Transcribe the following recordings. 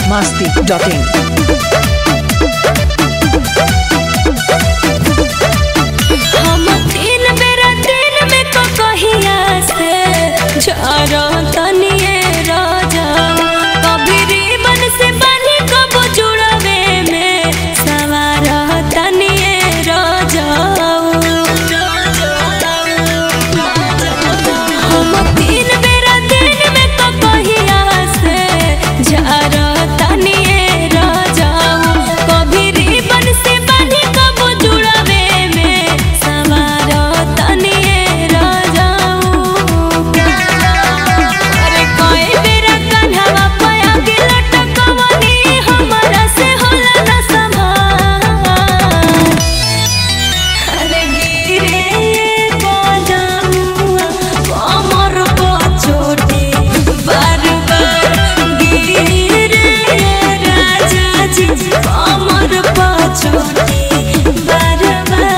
biharmasti.in हम तीन बेरा दिन में कहिया से जरा तनिए राजा कभी रिबन से बानी कब जुड़वे में सवार तनिए राजा हम तीन बेरा दिन में कहिया से जरा तनिए राजा कभी रिबन से बानी कब जुड़वे में सवार तनिए राजा अरे कोई बेरा कन्हवा पाया के लटकवनी हमरा से होला न संभाल अरे गिरे बादामुआ कमर को चोटी बार बार गिरे राजा जी कमर को चोटी बार बार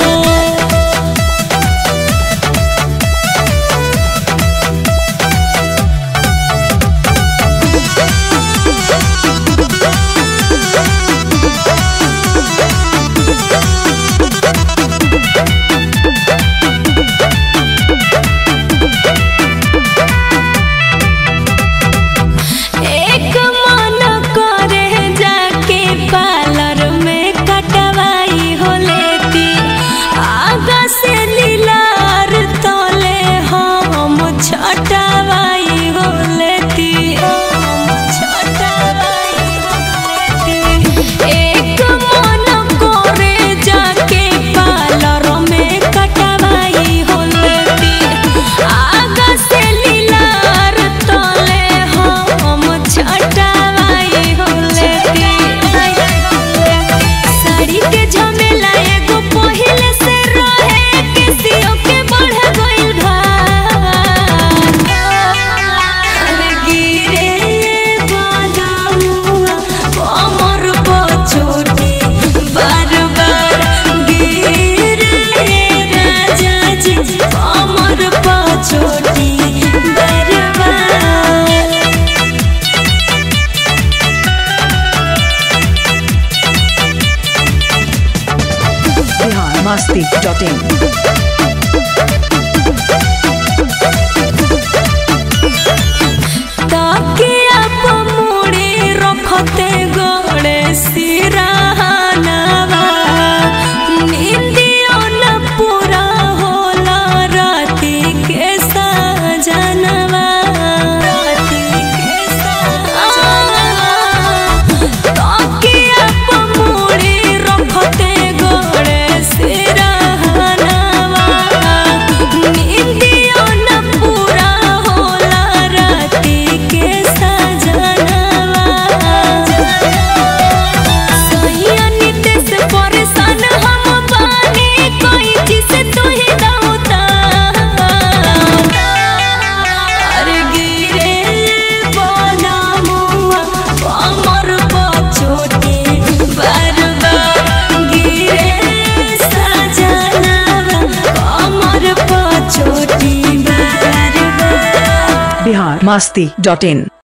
एक मन करे जाके पार्लर में कटवाई हो लेती आगा से लीलार तले हम छटवाई हो लेती एक मन करे जाके पार्लर में कटवाई हो लेती आगा से लीलार तले हम छटवाई हो लेती साड़ी के झमेला एगो पहिले से रहे किसियो के बढ़ गइल भार अरे गिरे बादामुआ कमर पर चोटी बार बार गिरे राजा जी कमर पर चोटी बार बार biharmasti.in तकिया पे मुड़ी रखते गड़े सिरहानवा नींदियो न पूरा होला राती के सजनवा तकिया पे मुड़ी रखते गड़े सिरहानवा नींदियो न पूरा होला राती के सजनवा सैया नितेश परेशान हम बानी कोई चीज से तू ही दाऊता अरे गिरे बादामुआ कमर पर चोटी बार बार गिरे सजनवा कमर पर चोटी बार बार biharmasti.in